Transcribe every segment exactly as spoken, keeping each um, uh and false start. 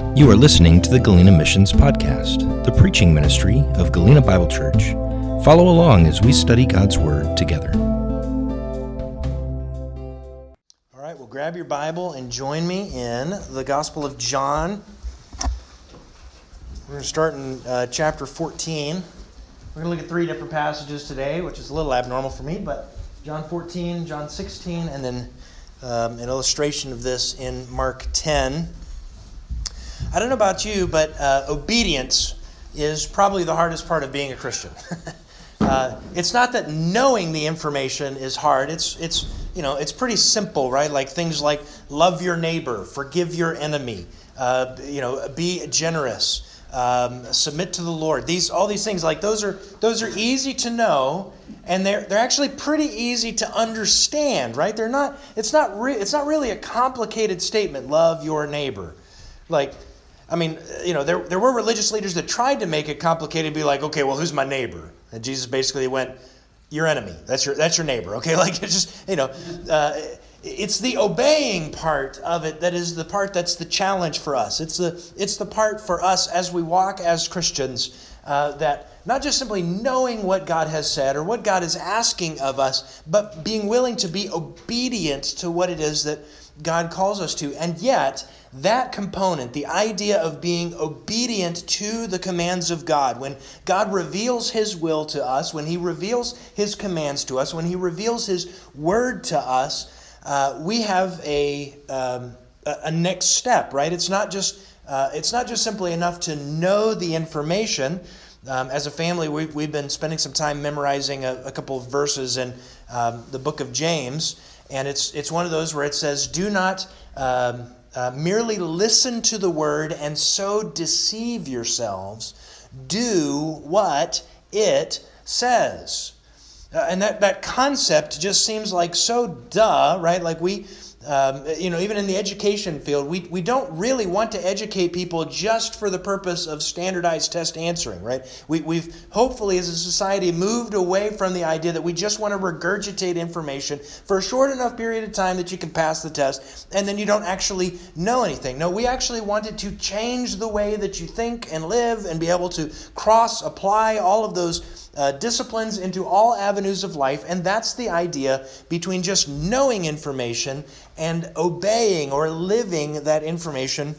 You are listening to the Galena Missions Podcast, the preaching ministry of Galena Bible Church. Follow along as we study God's Word together. All right, well, grab your Bible and join me in the Gospel of John. We're going to start in uh, chapter fourteen. We're going to look at three different passages today, which is a little abnormal for me, but John fourteen, John sixteen, and then um, an illustration of this in Mark ten. I don't know about you, but uh, obedience is probably the hardest part of being a Christian. uh, it's not that knowing the information is hard. It's it's you know it's pretty simple, right? Like things like love your neighbor, forgive your enemy, uh, you know, be generous, um, submit to the Lord. These all these things like those are those are easy to know, and they're they're actually pretty easy to understand, right? They're not. It's not re- It's not really a complicated statement. Love your neighbor, like. I mean, you know, there there were religious leaders that tried to make it complicated, be like, okay, well, who's my neighbor? And Jesus basically went, your enemy. That's your that's your neighbor. Okay, like it's just, you know, uh, it's the obeying part of it that is the part that's the challenge for us. It's the it's the part for us as we walk as Christians uh, that not just simply knowing what God has said or what God is asking of us, but being willing to be obedient to what it is that God calls us to. And yet, that component, the idea of being obedient to the commands of God, when God reveals His will to us, when He reveals His commands to us, when He reveals His word to us, uh, we have a um, a next step, right? It's not just uh, it's not just simply enough to know the information. Um, as a family, we've, we've been spending some time memorizing a, a couple of verses in um, the book of James, and it's it's one of those where it says, "Do not." Um, Uh, merely listen to the word and so deceive yourselves. Do what it says. Uh, and that, that concept just seems like so duh, right? Like we, um, you know, even in the education field, we, we don't really want to educate people just for the purpose of standardized test answering, right? We, we've hopefully as a society moved away from the idea that we just want to regurgitate information for a short enough period of time that you can pass the test and then you don't actually know anything. No, we actually wanted to change the way that you think and live and be able to cross, apply all of those Uh, disciplines into all avenues of life, and that's the idea between just knowing information and obeying or living that information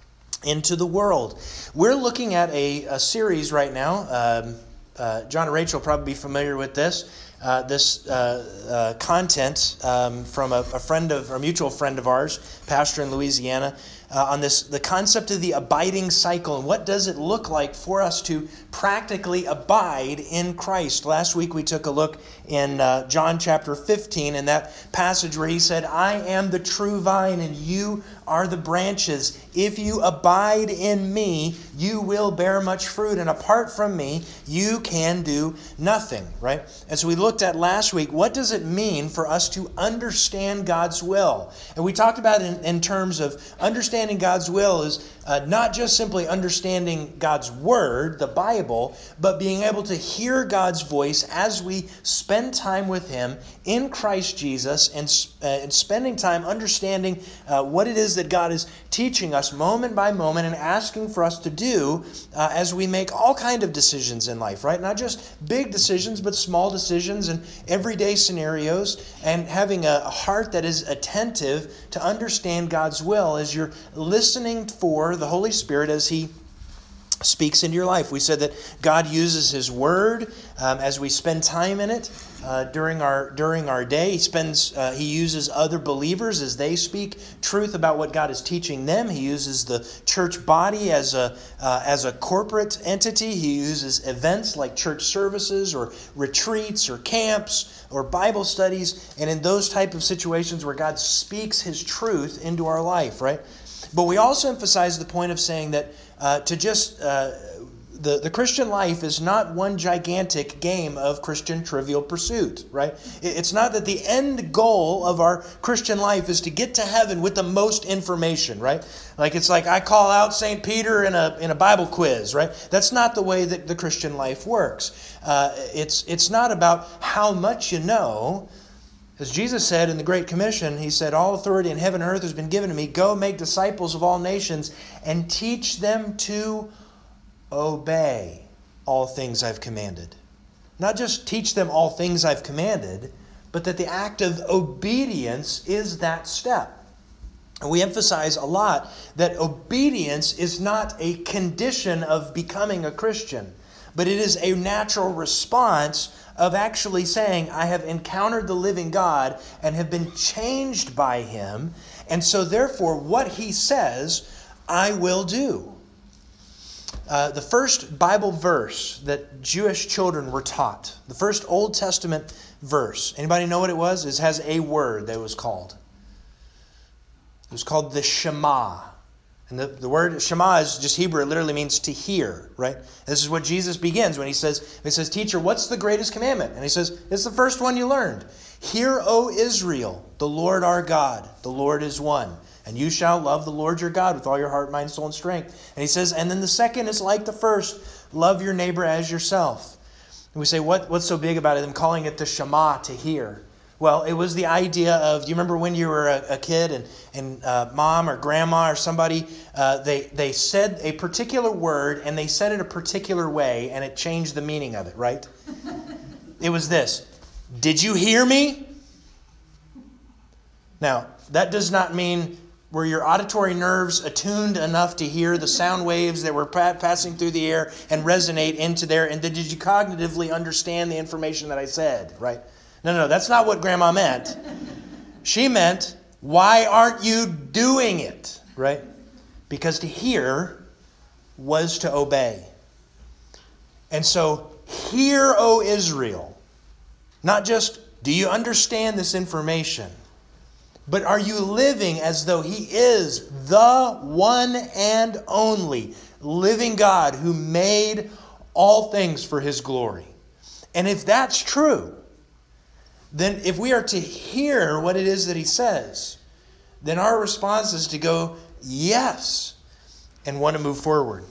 into the world. We're looking at a, a series right now. Um, uh, John and Rachel will probably be familiar with this. Uh, this uh, uh, content um, from a, a friend of, or a mutual friend of ours, pastor in Louisiana, uh, on this the concept of the abiding cycle and what does it look like for us to practically abide in Christ. Last week we took a look in uh, John chapter fifteen in that passage where he said, "I am the true vine and you are the branches. If you abide in me, you will bear much fruit, and apart from me, you can do nothing." Right? And so we looked at last week, what does it mean for us to understand God's will? And we talked about it in, in terms of understanding God's will is uh, not just simply understanding God's word, the Bible, but being able to hear God's voice as we spend time with Him in Christ Jesus and, uh, and spending time understanding uh, what it is that God is teaching us moment by moment and asking for us to do uh, as we make all kind of decisions in life, right? Not just big decisions, but small decisions and everyday scenarios, and having a heart that is attentive to understand God's will as you're listening for the Holy Spirit as He speaks into your life. We said that God uses His Word um, as we spend time in it uh, during our during our day. He spends uh, He uses other believers as they speak truth about what God is teaching them. He uses the church body as a uh, as a corporate entity. He uses events like church services or retreats or camps or Bible studies, and in those type of situations where God speaks His truth into our life, right? But we also emphasize the point of saying that uh, to just uh, the, the Christian life is not one gigantic game of Christian trivial pursuit, right? It's not that the end goal of our Christian life is to get to heaven with the most information, right? Like it's like I call out Saint Peter in a in a Bible quiz, right? That's not the way that the Christian life works. Uh, it's it's not about how much you know. As Jesus said in the Great Commission, he said, all authority in heaven and earth has been given to me. Go make disciples of all nations and teach them to obey all things I've commanded. Not just teach them all things I've commanded, but that the act of obedience is that step. And we emphasize a lot that obedience is not a condition of becoming a Christian, but it is a natural response of actually saying, I have encountered the living God and have been changed by Him, and so therefore what He says, I will do. Uh, the first Bible verse that Jewish children were taught, the first Old Testament verse, anybody know what it was? It has a word that it was called. It was called the Shema. And the, the word Shema is just Hebrew. It literally means to hear, right? This is what Jesus begins when he says, he says, teacher, what's the greatest commandment? And he says, it's the first one you learned. Hear, O Israel, the Lord our God, the Lord is one. And you shall love the Lord your God with all your heart, mind, soul, and strength. And he says, and then the second is like the first, love your neighbor as yourself. And we say, what, what's so big about it? Them calling it the Shema, to hear. Well, it was the idea of, do you remember when you were a, a kid and, and uh, mom or grandma or somebody, uh, they, they said a particular word and they said it a particular way and it changed the meaning of it, right? It was this, did you hear me? Now, that does not mean were your auditory nerves attuned enough to hear the sound waves that were pa- passing through the air and resonate into there, and then did you cognitively understand the information that I said, right? No, no, that's not what Grandma meant. She meant, why aren't you doing it? Right? Because to hear was to obey. And so, hear, O Israel. Not just, do you understand this information? But are you living as though He is the one and only living God who made all things for His glory? And if that's true, then if we are to hear what it is that He says, then our response is to go, yes, and want to move forward.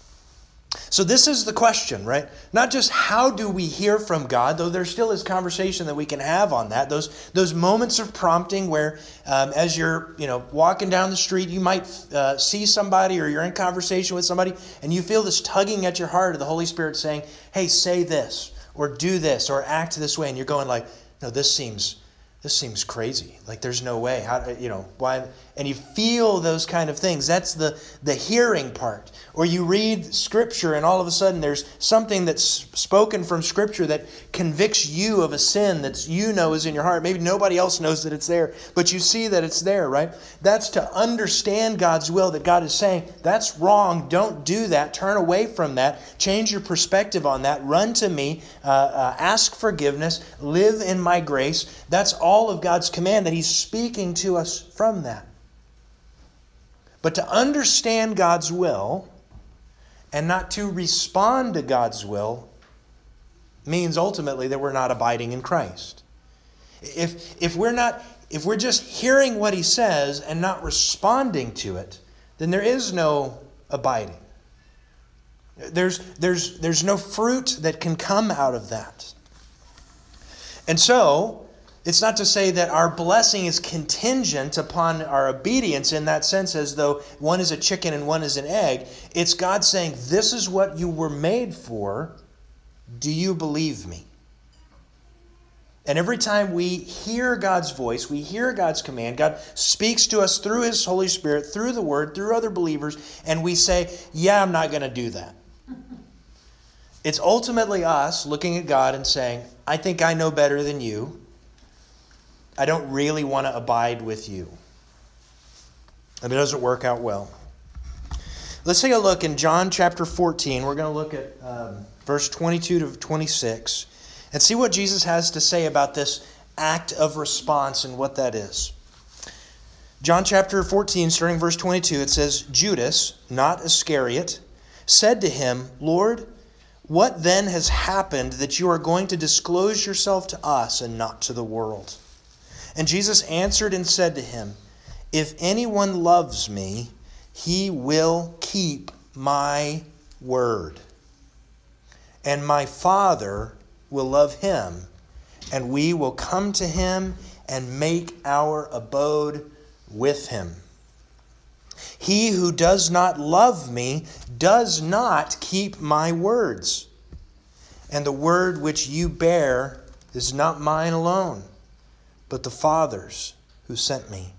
So this is the question, right? Not just how do we hear from God, though there still is conversation that we can have on that. Those those moments of prompting where um, as you're you know walking down the street, you might uh, see somebody or you're in conversation with somebody and you feel this tugging at your heart of the Holy Spirit saying, hey, say this or do this or act this way. And you're going like, no, this seems this seems crazy. Like there's no way. How you know why? And you feel those kind of things. That's the the hearing part. Or you read Scripture and all of a sudden there's something that's spoken from Scripture that convicts you of a sin that you know is in your heart. Maybe nobody else knows that it's there, but you see that it's there, right? That's to understand God's will, that God is saying, that's wrong, don't do that, turn away from that, change your perspective on that, run to me, uh, uh, ask forgiveness, live in my grace. That's all of God's command, that He's speaking to us from that. But to understand God's will and not to respond to God's will means ultimately that we're not abiding in Christ. If if we're not if we're just hearing what He says and not responding to it, then there is no abiding. There's there's there's no fruit that can come out of that. And so, it's not to say that our blessing is contingent upon our obedience in that sense, as though one is a chicken and one is an egg. It's God saying, this is what you were made for. Do you believe me? And every time we hear God's voice, we hear God's command, God speaks to us through His Holy Spirit, through the Word, through other believers, and we say, yeah, I'm not going to do that. It's ultimately us looking at God and saying, I think I know better than you. I don't really want to abide with you. And it doesn't work out well. Let's take a look in John chapter fourteen. We're going to look at um, verse twenty-two to twenty-six and see what Jesus has to say about this act of response and what that is. John chapter fourteen, starting verse twenty-two, it says, Judas, not Iscariot, said to Him, Lord, what then has happened that you are going to disclose yourself to us and not to the world? And Jesus answered and said to him, if anyone loves me, he will keep my word. And my Father will love him, and we will come to him and make our abode with him. He who does not love me does not keep my words. And the word which you bear is not mine alone, but the Father's who sent me.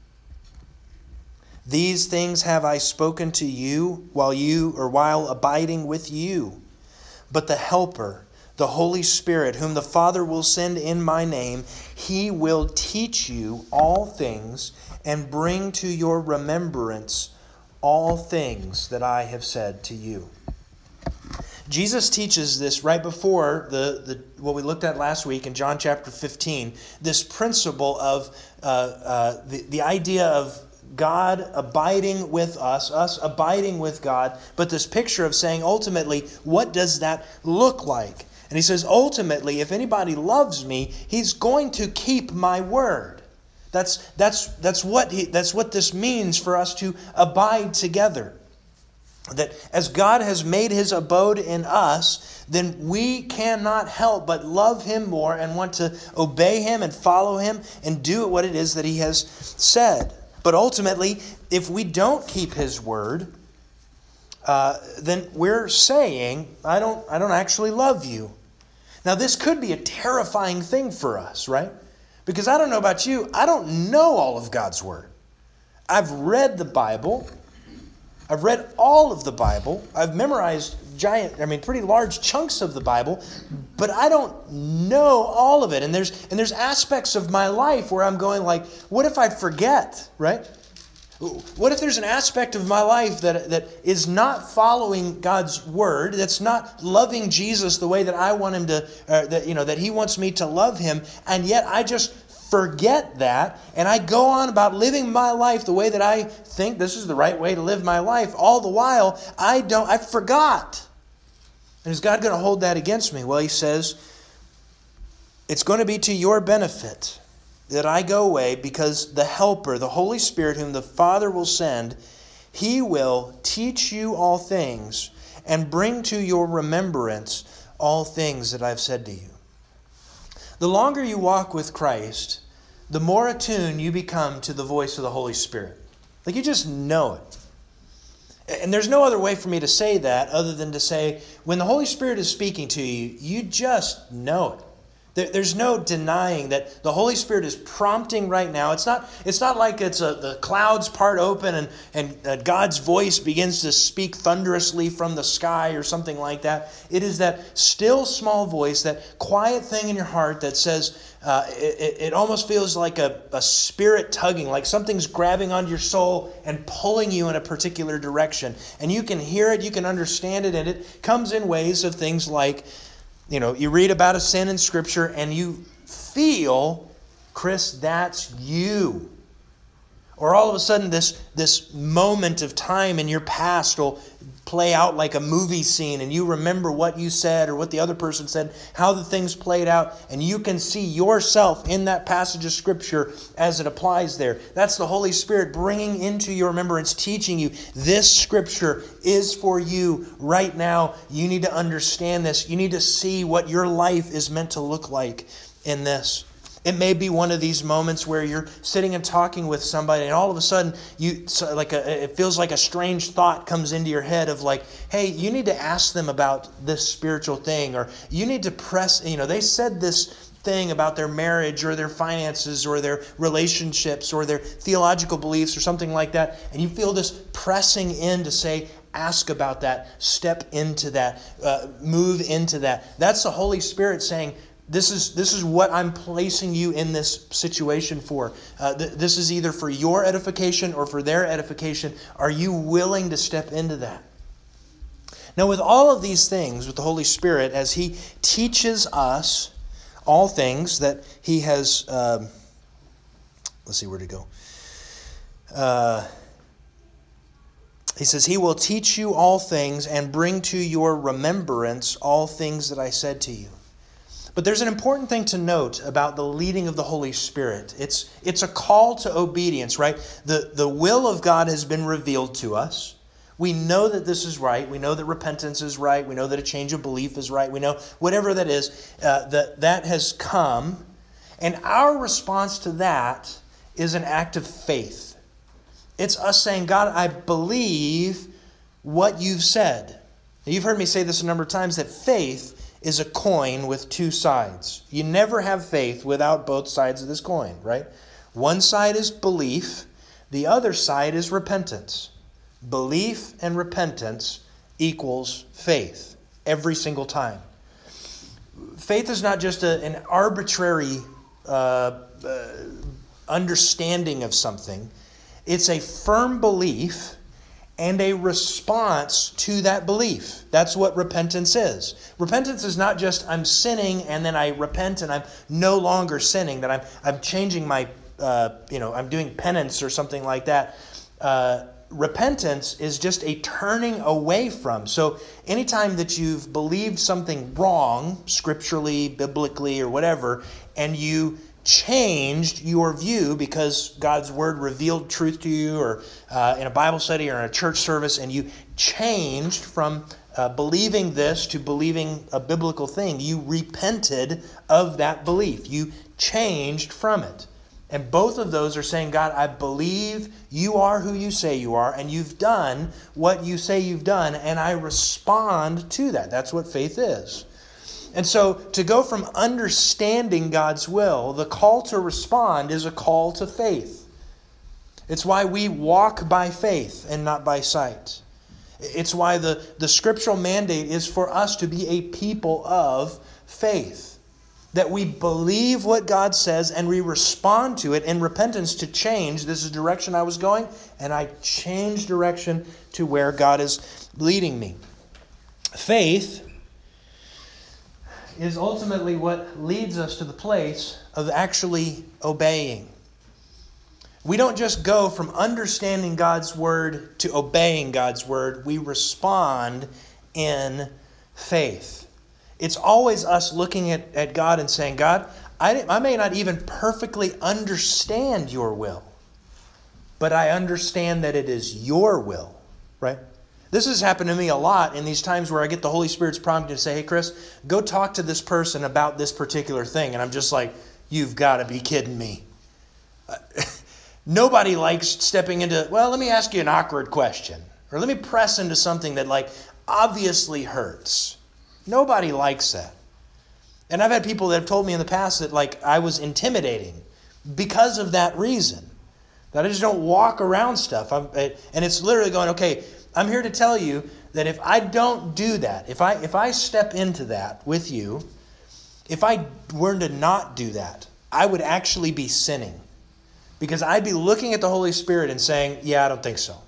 These things have I spoken to you while you or while abiding with you. But the Helper, the Holy Spirit, whom the Father will send in my name, he will teach you all things and bring to your remembrance all things that I have said to you. Jesus teaches this right before the, the what we looked at last week in John chapter fifteen, this principle of uh, uh, the, the idea of God abiding with us, us abiding with God, but this picture of saying ultimately, what does that look like? And he says, ultimately, if anybody loves me, he's going to keep my word. That's that's that's what he, that's what this means for us to abide together. That as God has made his abode in us, then we cannot help but love him more and want to obey him and follow him and do what it is that he has said. But ultimately, if we don't keep his word, uh, then we're saying, I don't, I don't actually love you. Now, this could be a terrifying thing for us, right? Because I don't know about you, I don't know all of God's word. I've read the Bible. I've read all of the Bible. I've memorized giant, I mean, pretty large chunks of the Bible, but I don't know all of it. And there's and there's aspects of my life where I'm going like, what if I forget, right? What if there's an aspect of my life that, that is not following God's word, that's not loving Jesus the way that I want him to, uh, that you know, that he wants me to love him, and yet I just forget that, and I go on about living my life the way that I think this is the right way to live my life. All the while, I don't, I forgot. And is God going to hold that against me? Well, he says, it's going to be to your benefit that I go away, because the Helper, the Holy Spirit, whom the Father will send, he will teach you all things and bring to your remembrance all things that I've said to you. The longer you walk with Christ, the more attuned you become to the voice of the Holy Spirit. Like you just know it. And there's no other way for me to say that other than to say, when the Holy Spirit is speaking to you, you just know it. There's no denying that the Holy Spirit is prompting right now. It's not It's not like it's a, the clouds part open and, and uh, God's voice begins to speak thunderously from the sky or something like that. It is that still small voice, that quiet thing in your heart that says, uh, it, it almost feels like a, a spirit tugging, like something's grabbing onto your soul and pulling you in a particular direction. And you can hear it, you can understand it, and it comes in ways of things like, you know, you read about a sin in Scripture and you feel, Chris, that's you. Or all of a sudden this, this moment of time in your past will play out like a movie scene, and you remember what you said or what the other person said, how the things played out, and you can see yourself in that passage of Scripture as it applies there. That's the Holy Spirit bringing into your remembrance, teaching you, this Scripture is for you right now. You need to understand this. You need to see what your life is meant to look like in this. It may be one of these moments where you're sitting and talking with somebody, and all of a sudden, you like a, it feels like a strange thought comes into your head of like, hey, you need to ask them about this spiritual thing, or you need to press, you know, they said this thing about their marriage or their finances or their relationships or their theological beliefs or something like that, and you feel this pressing in to say, ask about that, step into that, uh, move into that. That's the Holy Spirit saying, This is this is what I'm placing you in this situation for. Uh, th- this is either for your edification or for their edification. Are you willing to step into that? Now, with all of these things, with the Holy Spirit, as He teaches us all things that He has... Um, let's see, where to go. Uh, he says, He will teach you all things and bring to your remembrance all things that I said to you. But there's an important thing to note about the leading of the Holy Spirit. It's it's a call to obedience, right? The, the will of God has been revealed to us. We know that this is right. We know that repentance is right. We know that a change of belief is right. We know whatever that is, uh, that that has come. And our response to that is an act of faith. It's us saying, God, I believe what you've said. Now, you've heard me say this a number of times, that faith is a coin with two sides. You never have faith without both sides of this coin, right? One side is belief. The other side is repentance. Belief and repentance equals faith every single time. Faith is not just a, an arbitrary uh, uh, understanding of something. It's a firm belief and a response to that belief. That's what repentance is. Repentance is not just I'm sinning and then I repent and I'm no longer sinning, that I'm I'm changing my, uh, you know, I'm doing penance or something like that. Uh, repentance is just a turning away from. So anytime that you've believed something wrong, scripturally, biblically, or whatever, and you changed your view because God's Word revealed truth to you, or uh, in a Bible study or in a church service, and you changed from uh, believing this to believing a biblical thing, you repented of that belief. You changed from it. And both of those are saying, God, I believe you are who you say you are, and you've done what you say you've done, and I respond to that. That's what faith is. And so to go from understanding God's will, the call to respond is a call to faith. It's why we walk by faith and not by sight. It's why the, the scriptural mandate is for us to be a people of faith. That we believe what God says and we respond to it in repentance to change. This is the direction I was going, and I change direction to where God is leading me. Faith is ultimately what leads us to the place of actually obeying. We don't just go from understanding God's Word to obeying God's Word. We respond in faith. It's always us looking at, at God and saying, God, I, I may not even perfectly understand your will, but I understand that it is your will, right? This has happened to me a lot in these times where I get the Holy Spirit's prompting to say, hey, Chris, go talk to this person about this particular thing. And I'm just like, you've got to be kidding me. Uh, nobody likes stepping into, well, let me ask you an awkward question. Or let me press into something that like obviously hurts. Nobody likes that. And I've had people that have told me in the past that like I was intimidating because of that reason. That I just don't walk around stuff. I'm, and it's literally going, okay, I'm here to tell you that if I don't do that, if I if I step into that with you, if I were to not do that, I would actually be sinning. Because I'd be looking at the Holy Spirit and saying, yeah, I don't think so.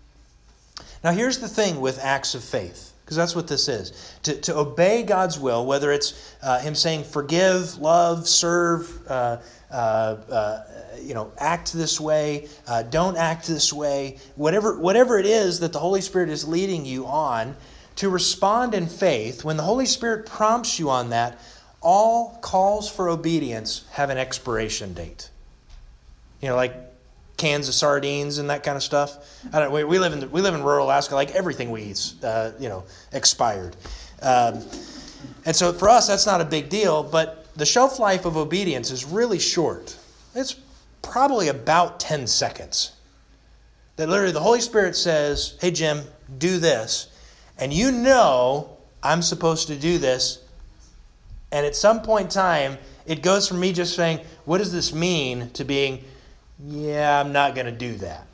Now here's the thing with acts of faith, because that's what this is. To, to obey God's will, whether it's uh, Him saying forgive, love, serve, uh, uh, uh, you know, act this way, uh, don't act this way, whatever, whatever it is that the Holy Spirit is leading you on, to respond in faith, when the Holy Spirit prompts you on that, all calls for obedience have an expiration date. You know, like cans of sardines and that kind of stuff. I don't. We, we live in the, we live in rural Alaska. Like everything we eat's, uh, you know, expired. Um, and so for us, that's not a big deal. But the shelf life of obedience is really short. It's probably about ten seconds. That literally the Holy Spirit says, "Hey Jim, do this," and you know I'm supposed to do this. And at some point in time, it goes from me just saying, "What does this mean?" to being, yeah, I'm not going to do that.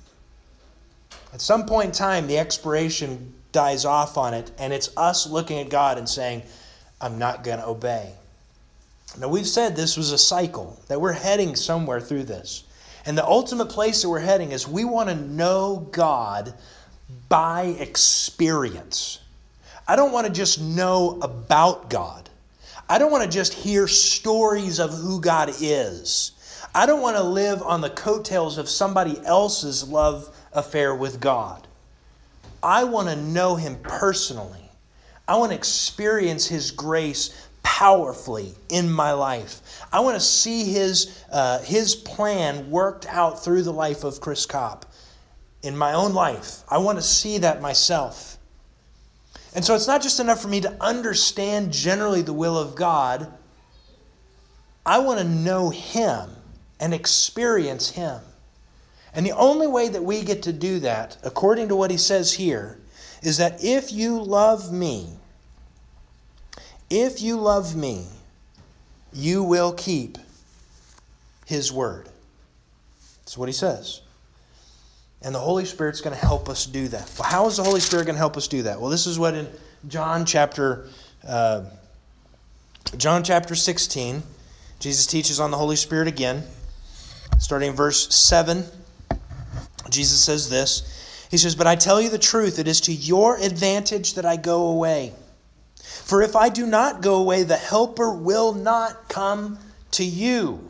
At some point in time, the expiration dies off on it, and it's us looking at God and saying, I'm not going to obey. Now, we've said this was a cycle, that we're heading somewhere through this. And the ultimate place that we're heading is we want to know God by experience. I don't want to just know about God. I don't want to just hear stories of who God is. I don't want to live on the coattails of somebody else's love affair with God. I want to know Him personally. I want to experience His grace powerfully in my life. I want to see His, uh, His plan worked out through the life of Chris Kopp in my own life. I want to see that myself. And so it's not just enough for me to understand generally the will of God. I want to know Him and experience Him. And the only way that we get to do that, according to what he says here, is that if you love me, if you love me, you will keep His word. That's what he says. And the Holy Spirit's going to help us do that. Well, how is the Holy Spirit going to help us do that? Well, this is what in John chapter uh, John chapter sixteen, Jesus teaches on the Holy Spirit again. Starting in verse seven, Jesus says this. He says, "But I tell you the truth, it is to your advantage that I go away. For if I do not go away, the Helper will not come to you.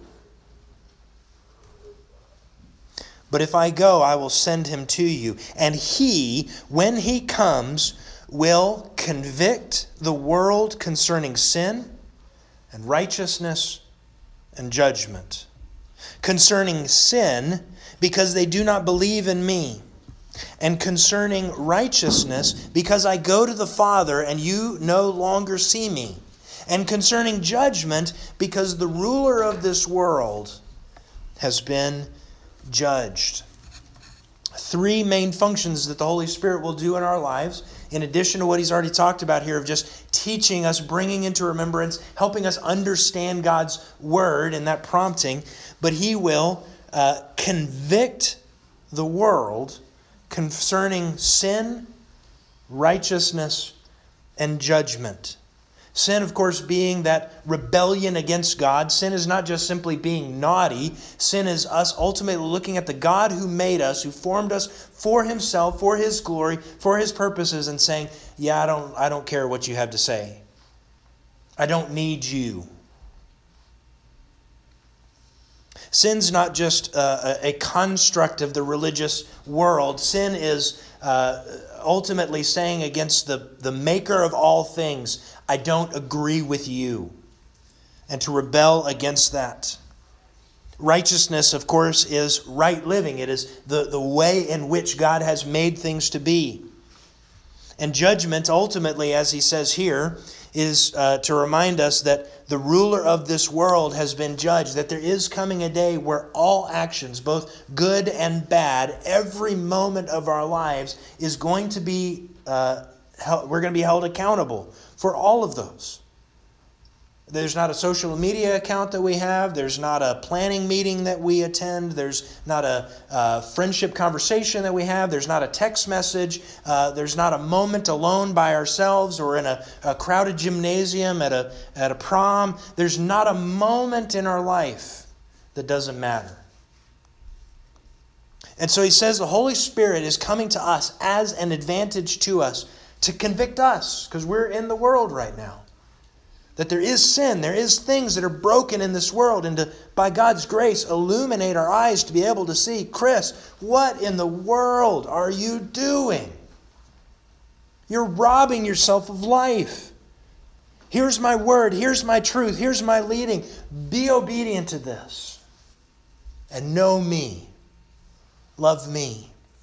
But if I go, I will send him to you. And he, when he comes, will convict the world concerning sin and righteousness and judgment. Concerning sin, because they do not believe in me. And concerning righteousness, because I go to the Father and you no longer see me. And concerning judgment, because the ruler of this world has been judged." Three main functions that the Holy Spirit will do in our lives, in addition to what he's already talked about here of just teaching us, bringing into remembrance, helping us understand God's word and that prompting. But he will uh, convict the world concerning sin, righteousness, and judgment. Sin, of course, being that rebellion against God. Sin is not just simply being naughty. Sin is us ultimately looking at the God who made us, who formed us for himself, for his glory, for his purposes, and saying, yeah, I don't, I don't care what you have to say. I don't need you. Sin's not just uh, a construct of the religious world. Sin is uh, ultimately saying against the, the maker of all things, I don't agree with you. And to rebel against that. Righteousness, of course, is right living. It is the, the way in which God has made things to be. And judgment, ultimately, as he says here, is uh, to remind us that the ruler of this world has been judged, that there is coming a day where all actions, both good and bad, every moment of our lives is going to be, uh, held, we're going to be held accountable for all of those. There's not a social media account that we have. There's not a planning meeting that we attend. There's not a uh, friendship conversation that we have. There's not a text message. Uh, there's not a moment alone by ourselves or in a, a crowded gymnasium at a, at a prom. There's not a moment in our life that doesn't matter. And so he says the Holy Spirit is coming to us as an advantage to us to convict us because we're in the world right now. That there is sin, there is things that are broken in this world, and to, by God's grace, illuminate our eyes to be able to see, Chris, what in the world are you doing? You're robbing yourself of life. Here's my word, here's my truth, here's my leading. Be obedient to this. And know me. Love me.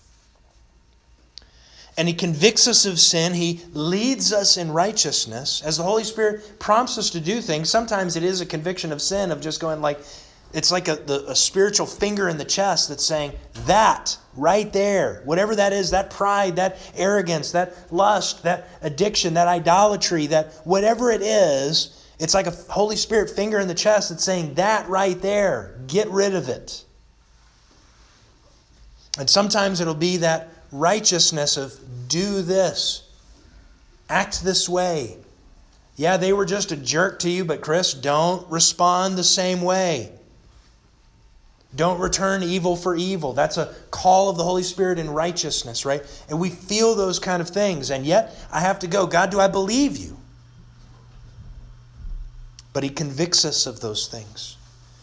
And he convicts us of sin. He leads us in righteousness. As the Holy Spirit prompts us to do things, sometimes it is a conviction of sin, of just going like, it's like a, the, a spiritual finger in the chest that's saying, that right there, whatever that is, that pride, that arrogance, that lust, that addiction, that idolatry, that whatever it is, it's like a Holy Spirit finger in the chest that's saying, that right there, get rid of it. And sometimes it'll be that righteousness of do this, act this way. Yeah, they were just a jerk to you, but Chris, don't respond the same way. Don't return evil for evil. That's a call of the Holy Spirit in righteousness, right? And we feel those kind of things. And yet, I have to go, God, do I believe you? But he convicts us of those things.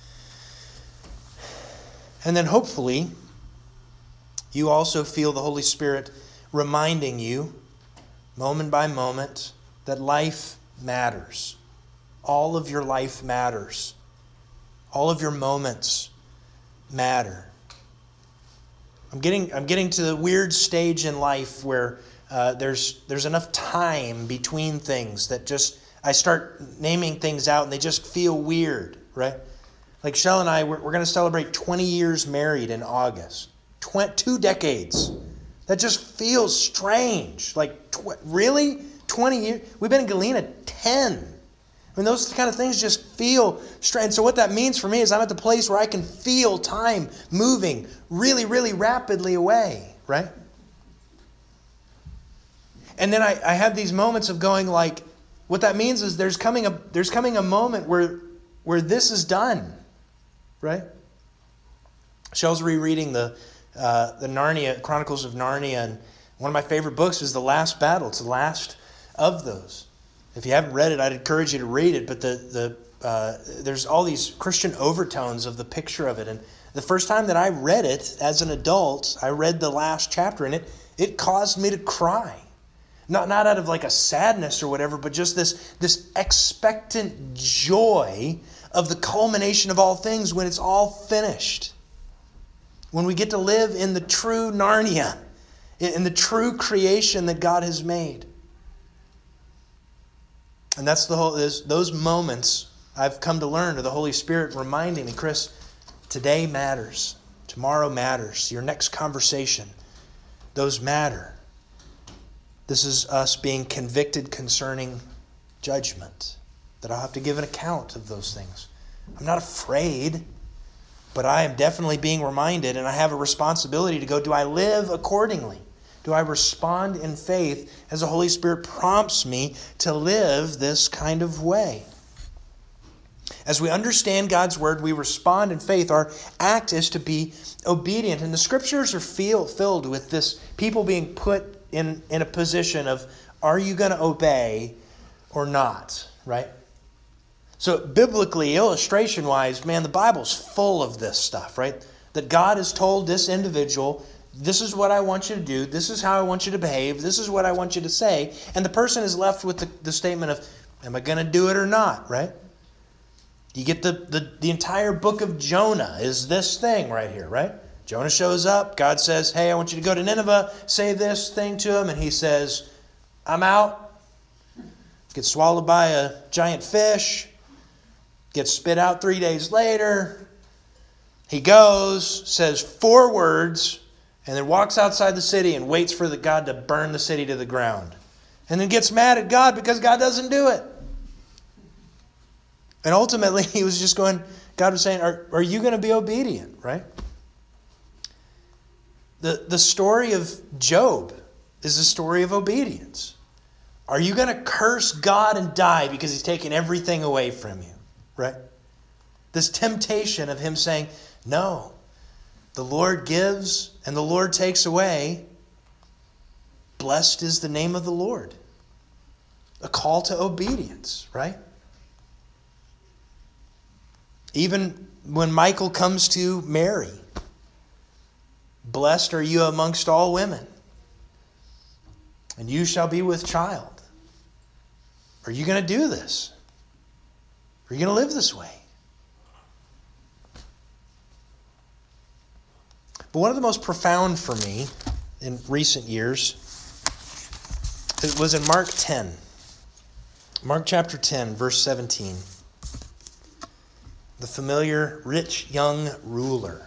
And then hopefully, you also feel the Holy Spirit reminding you, moment by moment, that life matters. All of your life matters. All of your moments matter. I'm getting I'm getting to the weird stage in life where uh, there's there's enough time between things that just I start naming things out and they just feel weird. right? Like Shell and I, we're, we're going to celebrate twenty years married in August. Tw- two decades. That just feels strange. Like, tw- really? twenty years? We've been in Galena ten. I mean, those kind of things just feel strange. So what that means for me is I'm at the place where I can feel time moving really, really rapidly away, right? And then I, I have these moments of going like, what that means is there's coming a there's coming a moment where where this is done, right? Shell's rereading the uh, the Narnia Chronicles of Narnia, and one of my favorite books is The Last Battle. It's the last of those. If you haven't read it, I'd encourage you to read it. But the the uh, there's all these Christian overtones of the picture of it. And the first time that I read it as an adult, I read the last chapter, and it it caused me to cry. Not not out of like a sadness or whatever, but just this this expectant joy of the culmination of all things when it's all finished. When we get to live in the true Narnia, in the true creation that God has made. And that's the whole, those moments I've come to learn are the Holy Spirit reminding me, Chris, today matters. Tomorrow matters. Your next conversation, those matter. This is us being convicted concerning judgment, that I'll have to give an account of those things. I'm not afraid, but I am definitely being reminded, and I have a responsibility to go, do I live accordingly? Do I respond in faith as the Holy Spirit prompts me to live this kind of way? As we understand God's Word, we respond in faith. Our act is to be obedient. And the Scriptures are feel, filled with this people being put in, in a position of, are you going to obey or not? Right? So biblically, illustration-wise, man, the Bible's full of this stuff, right? That God has told this individual, this is what I want you to do. This is how I want you to behave. This is what I want you to say. And the person is left with the, the statement of, am I going to do it or not, right? You get the, the, the entire book of Jonah is this thing right here, right? Jonah shows up. God says, hey, I want you to go to Nineveh, say this thing to him. And he says, I'm out. Gets swallowed by a giant fish. Gets spit out three days later. He goes, says four words, and then walks outside the city and waits for the God to burn the city to the ground. And then gets mad at God because God doesn't do it. And ultimately, he was just going, God was saying, are, are you going to be obedient, right? The, the story of Job is a story of obedience. Are you going to curse God and die because he's taken everything away from you, right? This temptation of him saying, no, the Lord gives and the Lord takes away. Blessed is the name of the Lord. A call to obedience, right? Even when Michael comes to Mary, blessed are you amongst all women, and you shall be with child. Are you going to do this? Are you going to live this way? But one of the most profound for me in recent years, it was in Mark ten. Mark chapter ten, verse seventeen. The familiar rich young ruler.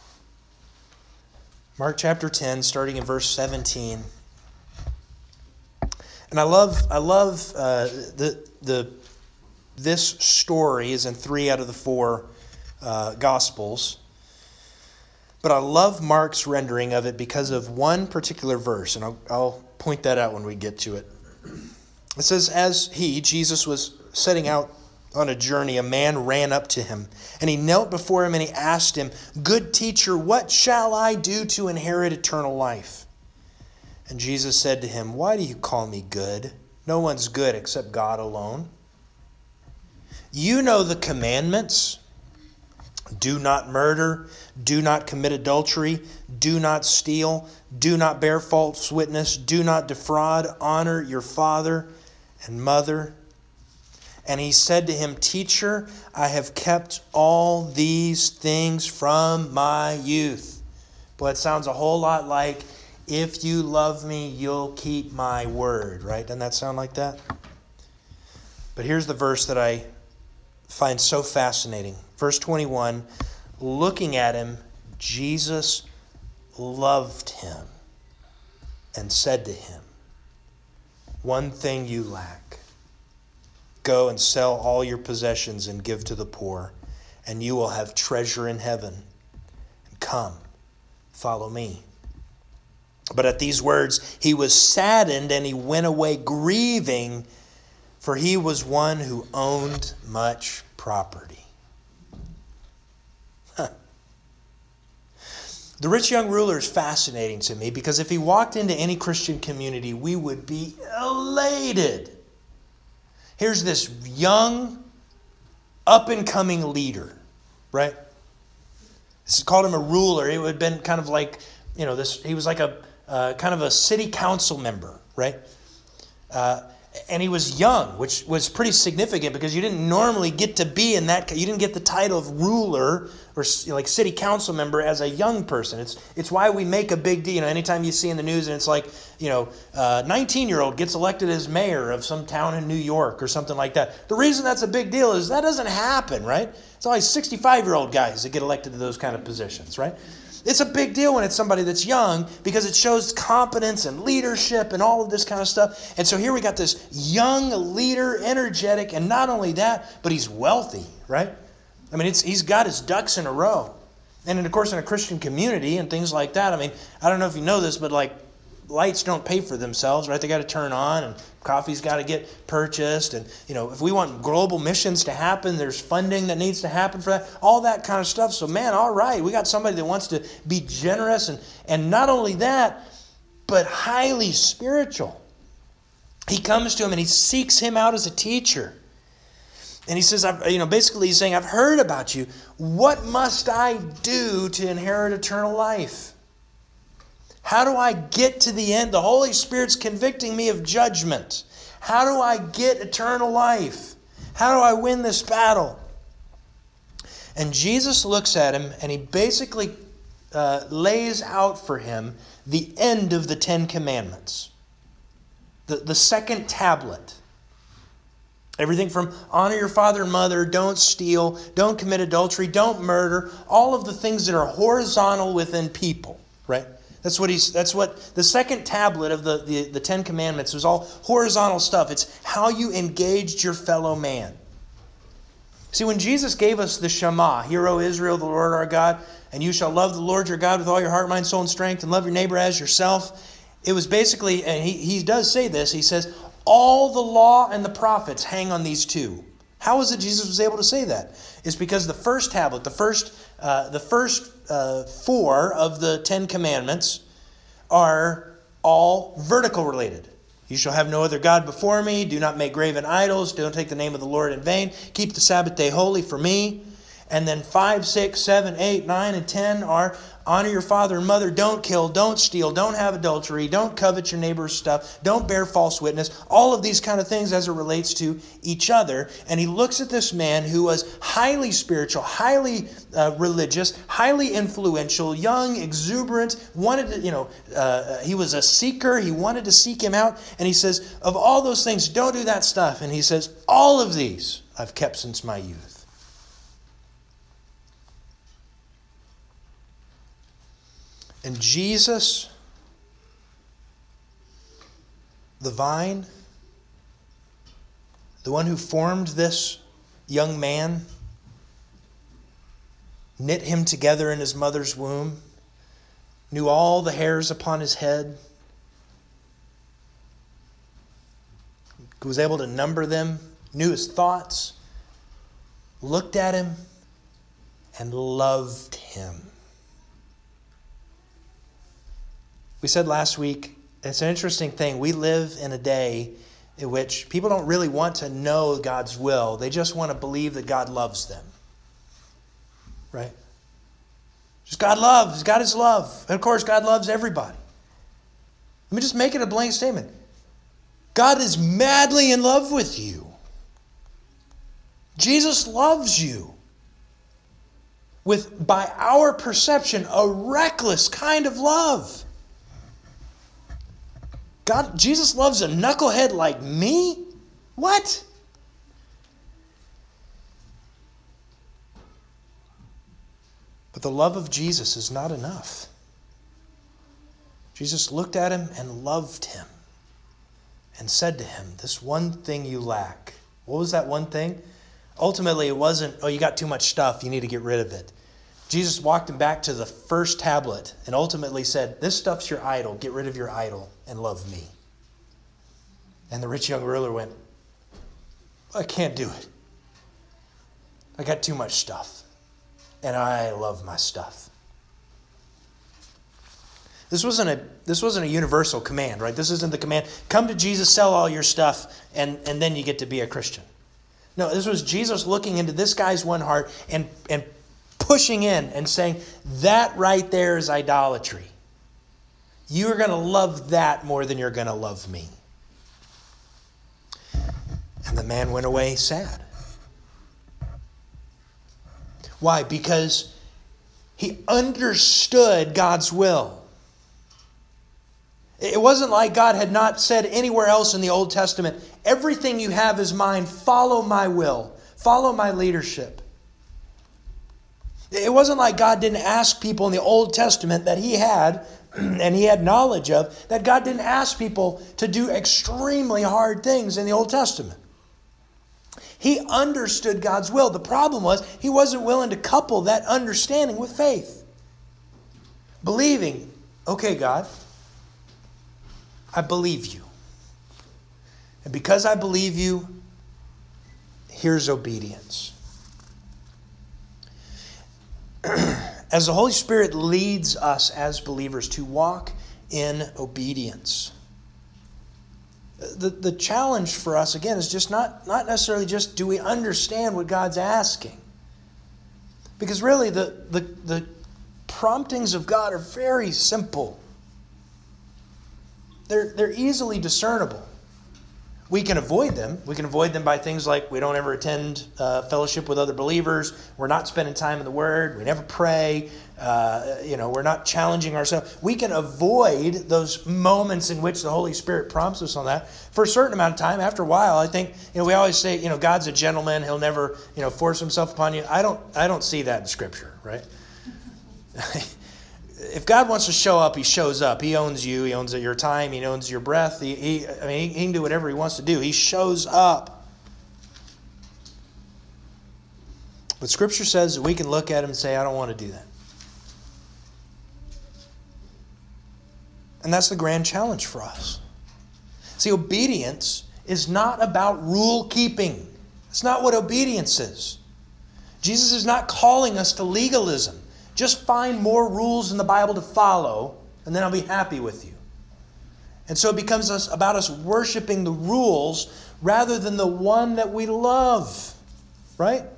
Mark chapter ten, starting in verse seventeen. And I love, I love uh, the the this story is in three out of the four uh, Gospels. But I love Mark's rendering of it because of one particular verse, and I'll, I'll point that out when we get to it. It says, as he, Jesus, was setting out on a journey, a man ran up to him, and he knelt before him and he asked him, good teacher, what shall I do to inherit eternal life? And Jesus said to him, why do you call me good? No one's good except God alone. You know the commandments. Do not murder, do not commit adultery, do not steal, do not bear false witness, do not defraud, honor your father and mother. And he said to him, teacher, I have kept all these things from my youth. Boy, it sounds a whole lot like, if you love me, you'll keep my word, right? Doesn't that sound like that? But here's the verse that I find so fascinating. Verse twenty-one, looking at him, Jesus loved him and said to him, one thing you lack. Go and sell all your possessions and give to the poor, and you will have treasure in heaven. And come, follow me. But at these words he was saddened, and he went away grieving, for he was one who owned much property. Huh. The rich young ruler is fascinating to me because if he walked into any Christian community, we would be elated. Here's this young, up-and-coming leader, right? This called him a ruler. It would have been kind of like, you know, this. He was like a uh, kind of a city council member, right? Uh, and he was young, which was pretty significant because you didn't normally get to be in that. You didn't get the title of ruler or like city council member as a young person. It's it's why we make a big deal. You know, anytime you see in the news and it's like, you know, a nineteen-year-old gets elected as mayor of some town in New York or something like that. The reason that's a big deal is that doesn't happen, right? It's always sixty-five-year-old guys that get elected to those kind of positions, right? It's a big deal when it's somebody that's young because it shows competence and leadership and all of this kind of stuff. And so here we got this young leader, energetic, and not only that, but he's wealthy, right? I mean, it's he's got his ducks in a row. And then, of course, in a Christian community and things like that, I mean, I don't know if you know this, but like lights don't pay for themselves, right? They got to turn on and coffee's got to get purchased. And, you know, if we want global missions to happen, there's funding that needs to happen for that, all that kind of stuff. So, man, all right, we got somebody that wants to be generous. And, and not only that, but highly spiritual. He comes to him and he seeks him out as a teacher. And he says, I've, you know, basically he's saying, I've heard about you. What must I do to inherit eternal life? How do I get to the end? The Holy Spirit's convicting me of judgment. How do I get eternal life? How do I win this battle? And Jesus looks at him and he basically uh, lays out for him the end of the Ten Commandments. The, the second tablet. Everything from honor your father and mother, don't steal, don't commit adultery, don't murder, all of the things that are horizontal within people, right? That's what he's. That's what the second tablet of the, the, the Ten Commandments was all horizontal stuff. It's how you engaged your fellow man. See, when Jesus gave us the Shema, Hear, O Israel, the Lord our God, and you shall love the Lord your God with all your heart, mind, soul, and strength, and love your neighbor as yourself. It was basically, and he, he does say this, he says, all the law and the prophets hang on these two. How is it Jesus was able to say that? It's because the first tablet, the first, uh, the first uh, four of the Ten Commandments are all vertical related. You shall have no other God before me. Do not make graven idols. Don't take the name of the Lord in vain. Keep the Sabbath day holy for me. And then five, six, seven, eight, nine, and ten are honor your father and mother. Don't kill. Don't steal. Don't have adultery. Don't covet your neighbor's stuff. Don't bear false witness. All of these kind of things as it relates to each other. And he looks at this man who was highly spiritual, highly uh, religious, highly influential, young, exuberant, wanted to, you know, uh, he was a seeker. He wanted to seek him out. And he says, of all those things, don't do that stuff. And he says, all of these I've kept since my youth. And Jesus, the vine, the one who formed this young man, knit him together in his mother's womb, knew all the hairs upon his head, was able to number them, knew his thoughts, looked at him, and loved him. We said last week, it's an interesting thing. We live in a day in which people don't really want to know God's will. They just want to believe that God loves them. Right? Just God loves. God is love. And of course, God loves everybody. Let me just make it a blank statement. God is madly in love with you. Jesus loves you. With, by our perception, a reckless kind of love. God, Jesus loves a knucklehead like me? What? the love of Jesus is not enough. Jesus looked at him and loved him and said to him, this one thing you lack. What was that one thing? Ultimately, it wasn't, oh, you got too much stuff, you need to get rid of it. Jesus walked him back to the first tablet and ultimately said, this stuff's your idol. Get rid of your idol and love me. And the rich young ruler went, I can't do it. I got too much stuff. And I love my stuff. This wasn't a this wasn't a universal command, right? This isn't the command, come to Jesus, sell all your stuff, and, and then you get to be a Christian. No, this was Jesus looking into this guy's one heart and, and pushing in and saying, that right there is idolatry. You are going to love that more than you're going to love me. And the man went away sad. Why? Because he understood God's will. It wasn't like God had not said anywhere else in the Old Testament, everything you have is mine, follow my will, follow my leadership. It wasn't like God didn't ask people in the Old Testament that he had, and he had knowledge of, that God didn't ask people to do extremely hard things in the Old Testament. He understood God's will. The problem was he wasn't willing to couple that understanding with faith. Believing, okay, God, I believe you. And because I believe you, here's obedience. As the Holy Spirit leads us as believers to walk in obedience, The, the challenge for us, again, is just not, not necessarily just do we understand what God's asking. Because really, the, the, the promptings of God are very simple. They're, they're easily discernible. We can avoid them. We can avoid them by things like we don't ever attend uh, fellowship with other believers. We're not spending time in the Word. We never pray. Uh, you know, we're not challenging ourselves. We can avoid those moments in which the Holy Spirit prompts us on that for a certain amount of time. After a while, I think, you know, we always say, you know, God's a gentleman. He'll never, you know, force himself upon you. I don't, I don't see that in Scripture, right? If God wants to show up, he shows up. He owns you. He owns your time. He owns your breath. He, he, I mean, he can do whatever he wants to do. He shows up. But Scripture says that we can look at him and say, I don't want to do that. And that's the grand challenge for us. See, obedience is not about rule keeping. It's not what obedience is. Jesus is not calling us to legalism. Just find more rules in the Bible to follow, and then I'll be happy with you. And so it becomes us, about us worshiping the rules rather than the one that we love. Right? I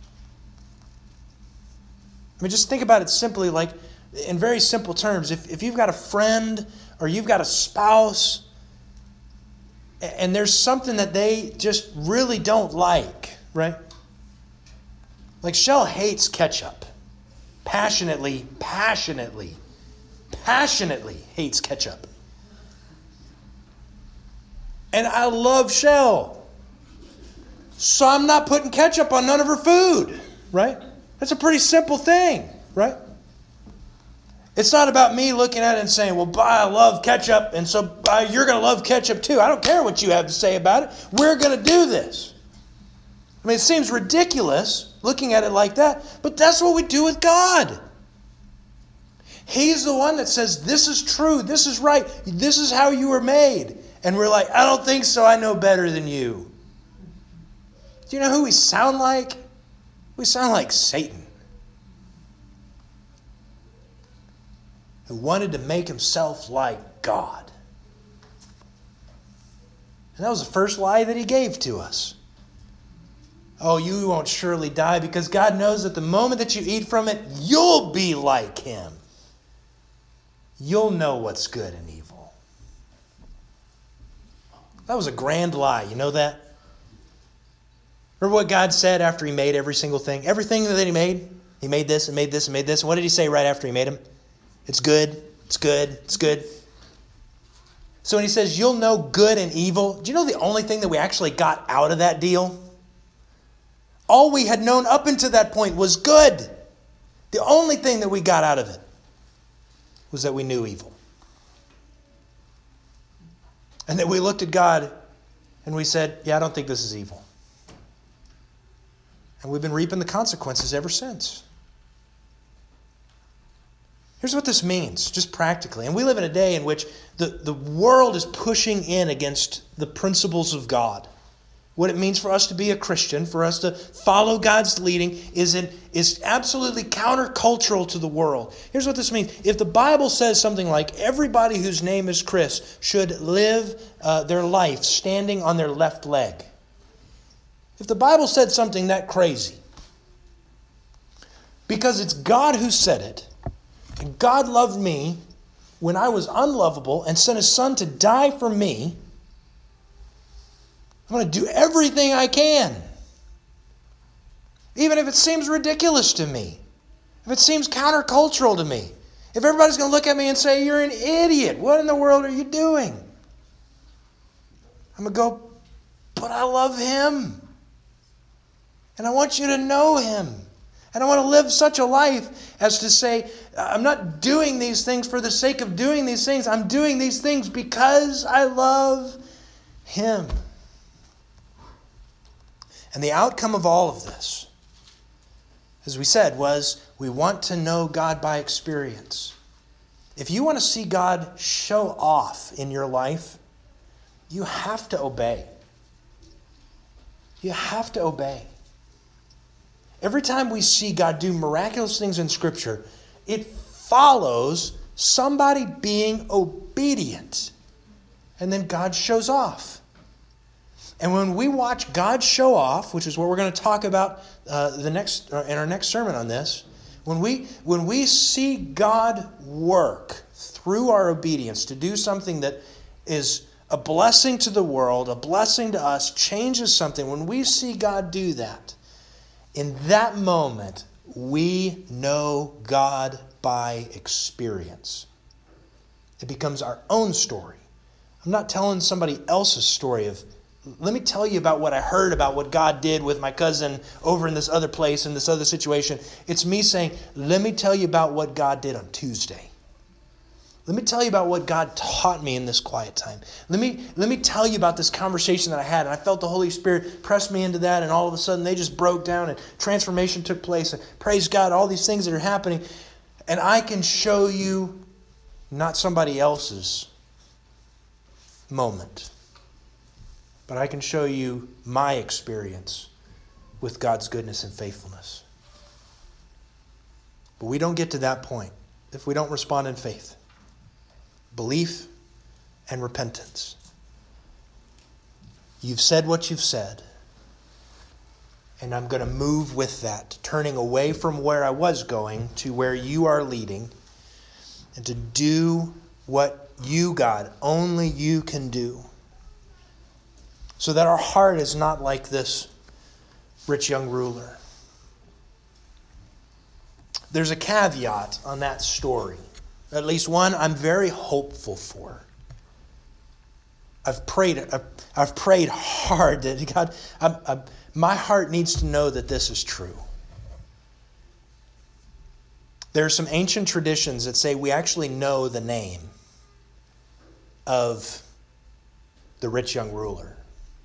mean, just think about it simply, like in very simple terms. If, if you've got a friend or you've got a spouse, and there's something that they just really don't like, right? Like Shell hates ketchup. Passionately, passionately, passionately hates ketchup. And I love Shell. So I'm not putting ketchup on none of her food, right? That's a pretty simple thing, right? It's not about me looking at it and saying, well, I love ketchup, and so you're going to love ketchup too. I don't care what you have to say about it. We're going to do this. I mean, it seems ridiculous looking at it like that, but that's what we do with God. He's the one that says, this is true, this is right, this is how you were made. And we're like, I don't think so, I know better than you. Do you know who we sound like? We sound like Satan, who wanted to make himself like God. And that was the first lie that he gave to us. Oh, you won't surely die, because God knows that the moment that you eat from it, you'll be like him. You'll know what's good and evil. That was a grand lie. You know that? Remember what God said after he made every single thing? Everything that he made, he made this and made this and made this. And what did he say right after he made them? It's good, it's good, it's good. So when he says, you'll know good and evil, do you know the only thing that we actually got out of that deal? All we had known up until that point was good. The only thing that we got out of it was that we knew evil. And that we looked at God and we said, yeah, I don't think this is evil. And we've been reaping the consequences ever since. Here's what this means, just practically. And we live in a day in which the, the world is pushing in against the principles of God. What it means for us to be a Christian, for us to follow God's leading, is, in, is absolutely countercultural to the world. Here's what this means. If the Bible says something like, everybody whose name is Chris should live uh, their life standing on their left leg. If the Bible said something that crazy, because it's God who said it, and God loved me when I was unlovable and sent His Son to die for me, I'm going to do everything I can. Even if it seems ridiculous to me. If it seems countercultural to me. If everybody's going to look at me and say, you're an idiot. What in the world are you doing? I'm going to go, but I love Him. And I want you to know Him. And I want to live such a life as to say, I'm not doing these things for the sake of doing these things. I'm doing these things because I love Him. And the outcome of all of this, as we said, was we want to know God by experience. If you want to see God show off in your life, you have to obey. You have to obey. Every time we see God do miraculous things in Scripture, it follows somebody being obedient. And then God shows off. And when we watch God show off, which is what we're going to talk about uh, the next uh, in our next sermon on this, when we when we see God work through our obedience to do something that is a blessing to the world, a blessing to us, changes something, when we see God do that, in that moment, we know God by experience. It becomes our own story. I'm not telling somebody else's story of, let me tell you about what I heard about what God did with my cousin over in this other place, in this other situation. It's me saying, let me tell you about what God did on Tuesday. Let me tell you about what God taught me in this quiet time. Let me, let me tell you about this conversation that I had. And I felt the Holy Spirit press me into that. And all of a sudden they just broke down and transformation took place. And praise God, all these things that are happening. And I can show you not somebody else's moment, but I can show you my experience with God's goodness and faithfulness. But we don't get to that point if we don't respond in faith. Belief and repentance. You've said what you've said, and I'm going to move with that, turning away from where I was going to where you are leading, and to do what you, God, only you can do. So that our heart is not like this rich young ruler. There's a caveat on that story. At least one I'm very hopeful for. I've prayed. I've, I've prayed hard that God. I'm, I'm, my heart needs to know that this is true. There are some ancient traditions that say we actually know the name of the rich young ruler,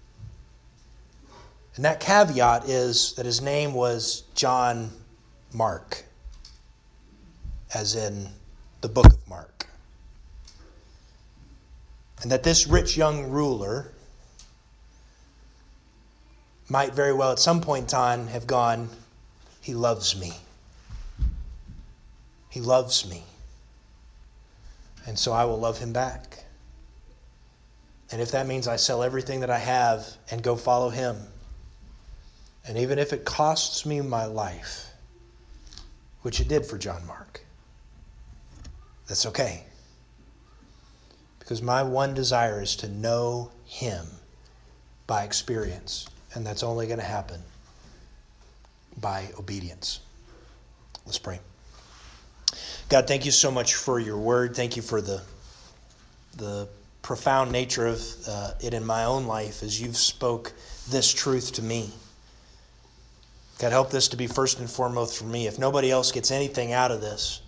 and that caveat is that his name was John Mark, as in the book of Mark. And that this rich young ruler might very well at some point in time have gone, he loves me. He loves me. And so I will love him back. And if that means I sell everything that I have and go follow him, and even if it costs me my life, which it did for John Mark, that's okay. Because my one desire is to know him by experience. And that's only going to happen by obedience. Let's pray. God, thank you so much for your word. Thank you for the, the profound nature of uh, it in my own life as you've spoke this truth to me. God, help this to be first and foremost for me. If nobody else gets anything out of this,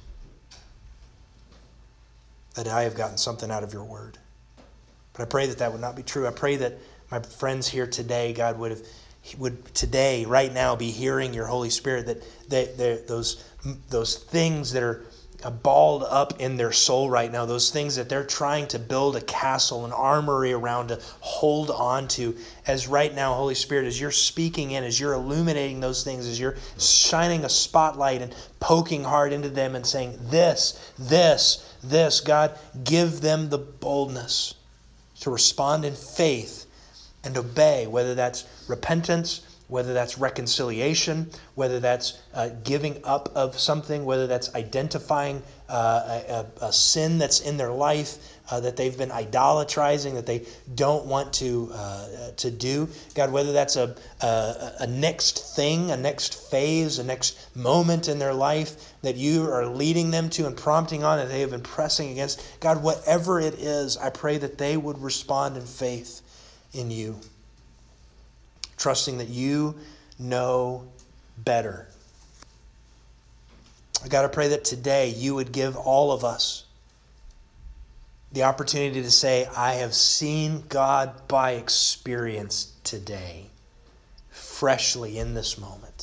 that I have gotten something out of your word. But I pray that that would not be true. I pray that my friends here today, God, would have, would today, right now, be hearing your Holy Spirit, that they, they, those, those things that are balled up in their soul right now, those things that they're trying to build a castle, an armory around to hold on to, as right now, Holy Spirit, as you're speaking in, as you're illuminating those things, as you're shining a spotlight and poking hard into them and saying, this, this, this, God, give them the boldness to respond in faith and obey, whether that's repentance, whether that's reconciliation, whether that's uh, giving up of something, whether that's identifying uh, a, a sin that's in their life uh, that they've been idolatrizing, that they don't want to uh, to do. God, whether that's a, a a next thing, a next phase, a next moment in their life that you are leading them to and prompting on, that they have been pressing against. God, whatever it is, I pray that they would respond in faith in you, trusting that you know better. God, I pray that today you would give all of us the opportunity to say, I have seen God by experience today, freshly in this moment.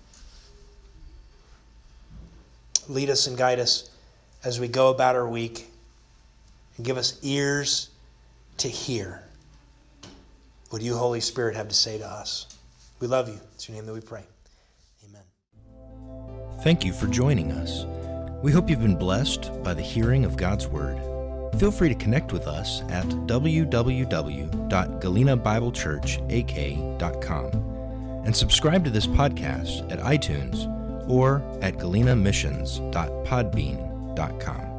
Lead us and guide us as we go about our week, and give us ears to hear what you, Holy Spirit, have to say to us. We love you. It's your name that we pray. Amen. Thank you for joining us. We hope you've been blessed by the hearing of God's Word. Feel free to connect with us at w w w dot galena bible church a k dot com and subscribe to this podcast at iTunes or at galena missions dot podbean dot com.